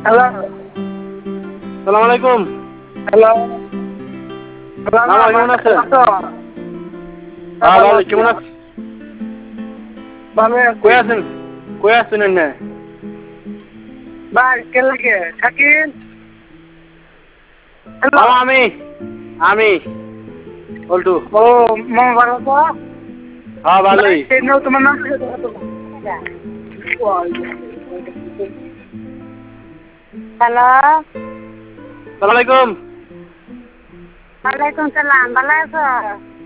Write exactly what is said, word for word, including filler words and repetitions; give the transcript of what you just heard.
Hello, সালাম আলাইকুম। Hello. মামা কেমন আছেন? হ্যাঁ ভালো, কেমন আছেন? ভালো আছি। কই আছেন? কই আছেন এনে? ভাই কে লাগে শাকিল? হ্যালো। মামা আমি আমি বল্টু। ও মামা ভালো তো? হ্যাঁ ভাই ভালোই। সেই নাও তোমার নাম কি? হ্যালো, সালাম আলাইকুম। ওয়ালাইকুম সালাম, ভালো আছো?